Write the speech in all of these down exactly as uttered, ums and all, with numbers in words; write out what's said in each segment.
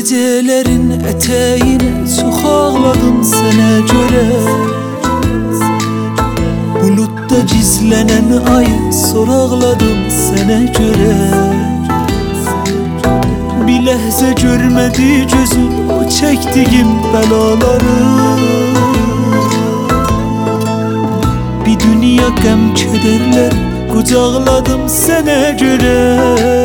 Gecelerin eteğine çok ağladım sana göre. Bulutta gizlenen ayı sorağladım sana göre. Bir lehze görmedi gözüm o çektiğim belaları. Bir dünya gəm kederler kucağladım sana göre.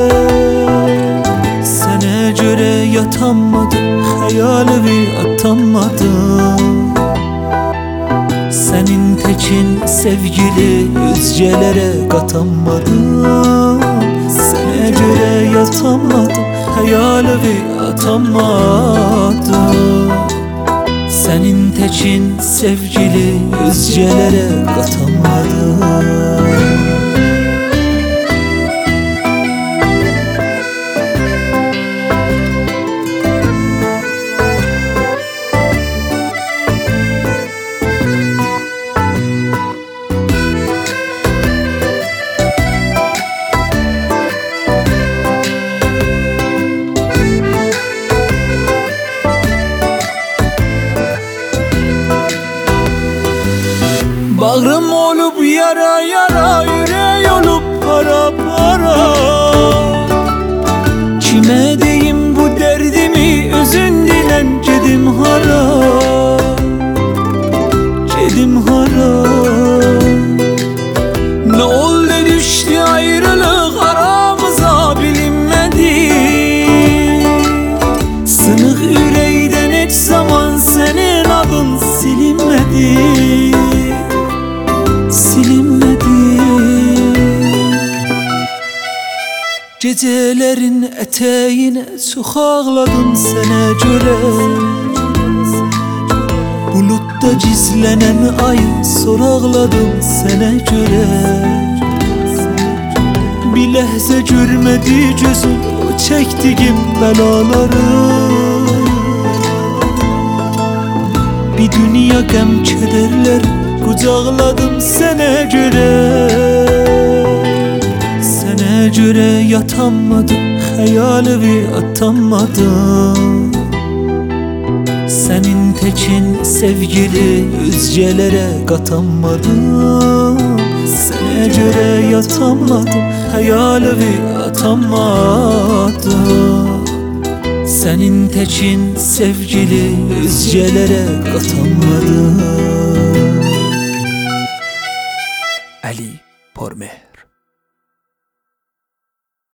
Sana göre yatamadım, hayalimi atamadım. Senin tekin sevgili özcelere katamadım. Sana göre yatamadım, hayalimi atamadım. Senin tekin sevgili özcelere katamadım. Bağrım olup yara yara, yüreği olup para para. Kime deyim bu derdimi, özün dilen gedim hara. Gedim hara. Ne oldu düştü ayrılık aramıza bilinmedi. Sınık yüreğden hiç zaman senin adın silinmedi. Silinmedi. Gecelerin eteğine çok ağladım sana göre. Bulutta gizlenen ayı sorağladım sana göre. Bir lehze görmedi gözüm o çektiğim belaları. Bir dünya gəm kederler kucağladım sana göre. Sana göre yatamadım, hayalimi atamadım. Senin tekin sevgili özcelere katamadım. Sana göre yatamadım, hayalimi atamadım. Senin tekin sevgili özcelere katamadım. Ali Porme.